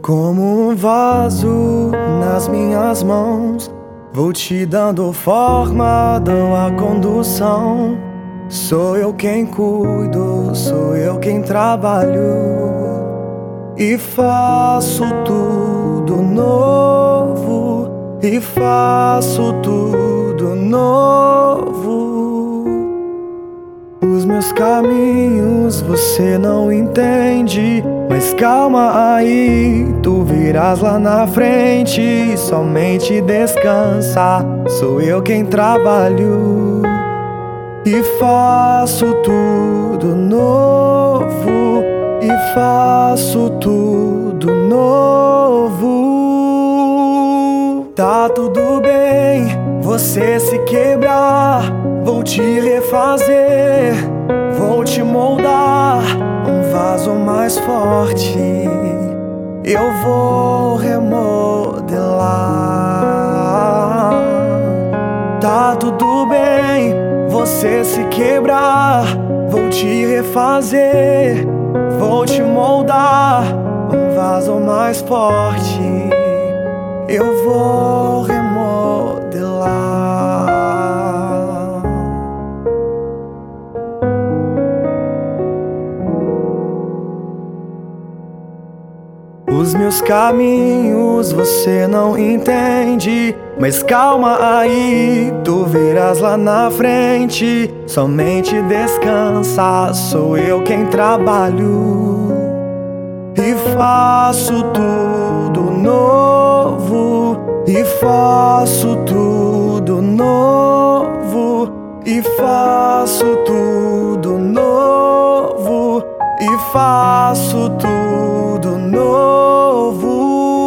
Como um vaso nas minhas mãos, vou te dando forma, dou a condução. Sou eu quem cuido, sou eu quem trabalho e faço tudo novo, e faço tudo novo. Os meus caminhos você não entende, mas calma aí, tu virás lá na frente. Somente descansa, sou eu quem trabalho e faço tudo novo, e faço tudo novo. Tá tudo bem, você se quebrar, vou te refazer, vou te moldar, um vaso mais forte eu vou remodelar. Tá tudo bem, você se quebrar, vou te refazer, vou te moldar, um vaso mais forte eu vou remodelar. Os meus caminhos você não entende, mas calma aí, tu verás lá na frente. Somente descansa, sou eu quem trabalho e faço tudo novo, e faço tudo novo, e faço tudo novo, e faço tudo novo.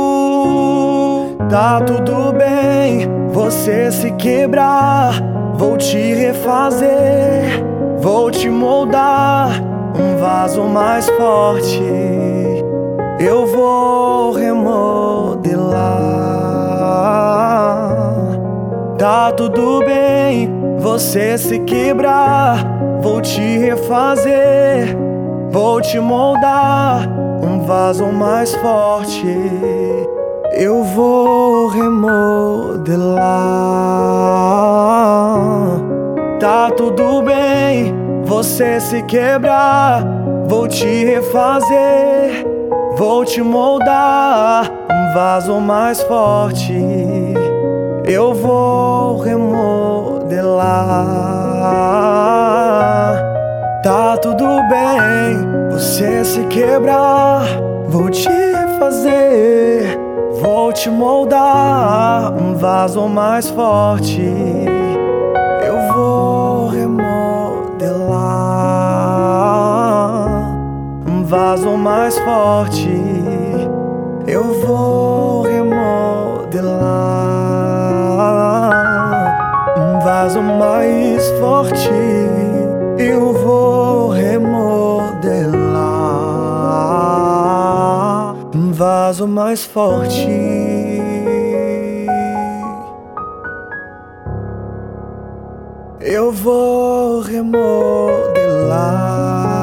Tá tudo bem, você se quebrar, vou te refazer, vou te moldar, um vaso mais forte eu vou remodelar. Tá tudo bem, você se quebrar, vou te refazer, vou te moldar, um vaso mais forte eu vou remodelar. Tá tudo bem, você se quebrar, vou te refazer, vou te moldar, um vaso mais forte eu vou remodelar. Tá tudo bem, você se quebrar, vou te refazer, vou te moldar, um vaso mais forte eu vou remodelar. Um vaso mais forte eu vou remodelar. Um vaso mais forte eu vou remodelar. Um vaso mais forte eu vou remodelar.